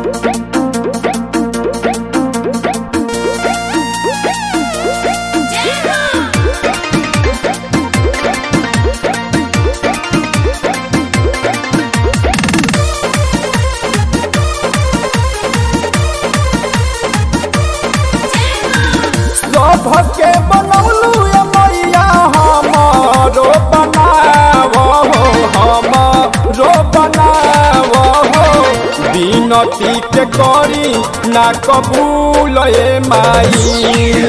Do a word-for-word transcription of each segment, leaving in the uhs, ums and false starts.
भके बनौलू ए मैया हमरो बनावो हमरो बनावो बिनती के करी ना कबूल ए माई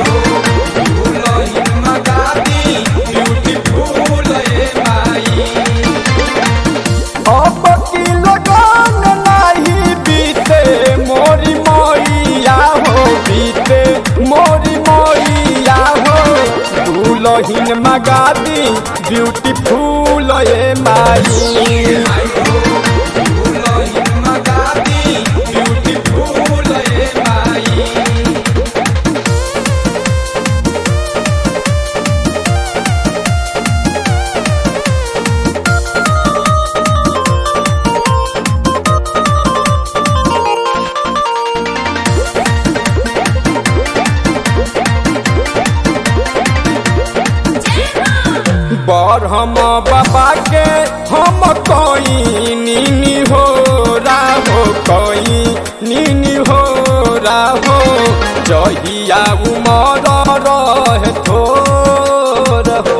अब की लगन नहीं बीते मोरी मैया हो बीते मोरी मैया हो दुलहिन मगादी ब्यूटीफुल ए माई बर हम बाबा के हम कोई नीनी हो राहो कोई नीनी हो राहो जहिया उमर रहे थोर हो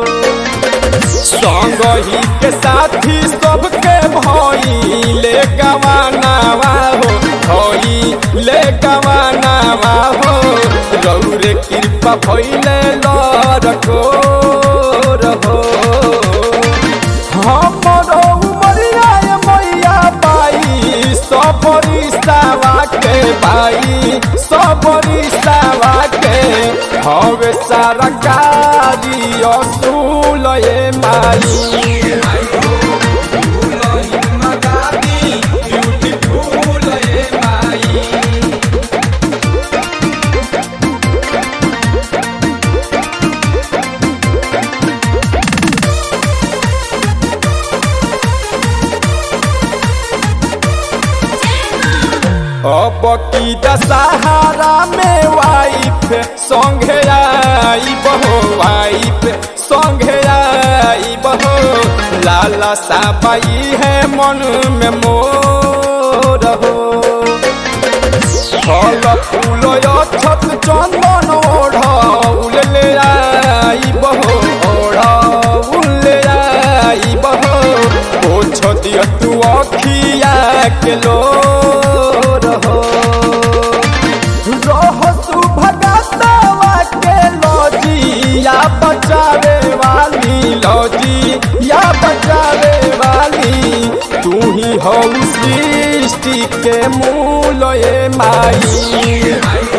संग ही के साथी सबके भइले गवानावा हो भइले गवानावा हो रौरे कृपा भइले लरको हमरो उमरिया ए मैया बाई सबरी सावा के बाई सबरी सावा के हवे सारा कारी असूल ए माई अब की दशहरा में वाइफ संगे आई बहो वाइफ संगे आई बहो लाला साबाई है मन में मोर हो फल फूल छत चंदन ओढ़ उले आई बहो ओढ़ उले आई बहो पोछ दिया तू अखिया के लो या बचावे वाली लौजी या बचावे वाली तू ही हो सृष्टि के मूल ए माई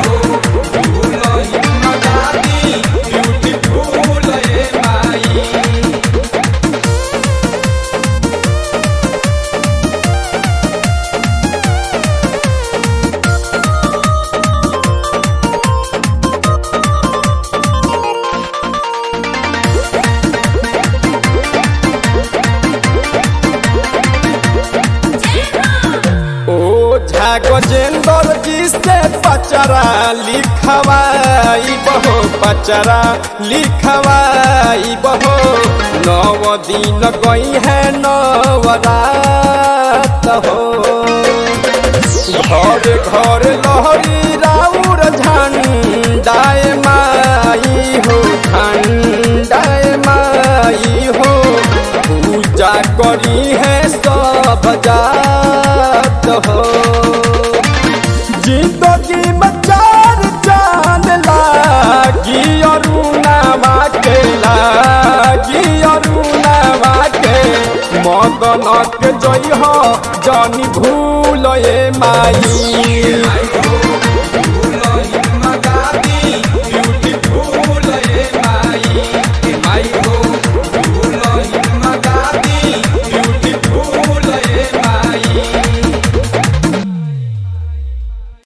गजेंद्र जी से पचरा लिखवाई बहो पचरा लिखवाई बहो नव दिन गई है नवरात हो घर घर लहरी राउर झंडाए माई हो झंडाए माई हो पूजा करी है सब जात हो जिंदगी में चार चांद लागी अरुणावा के लागी अरुणावा के मदन के जय हो जानी भूल ए माई।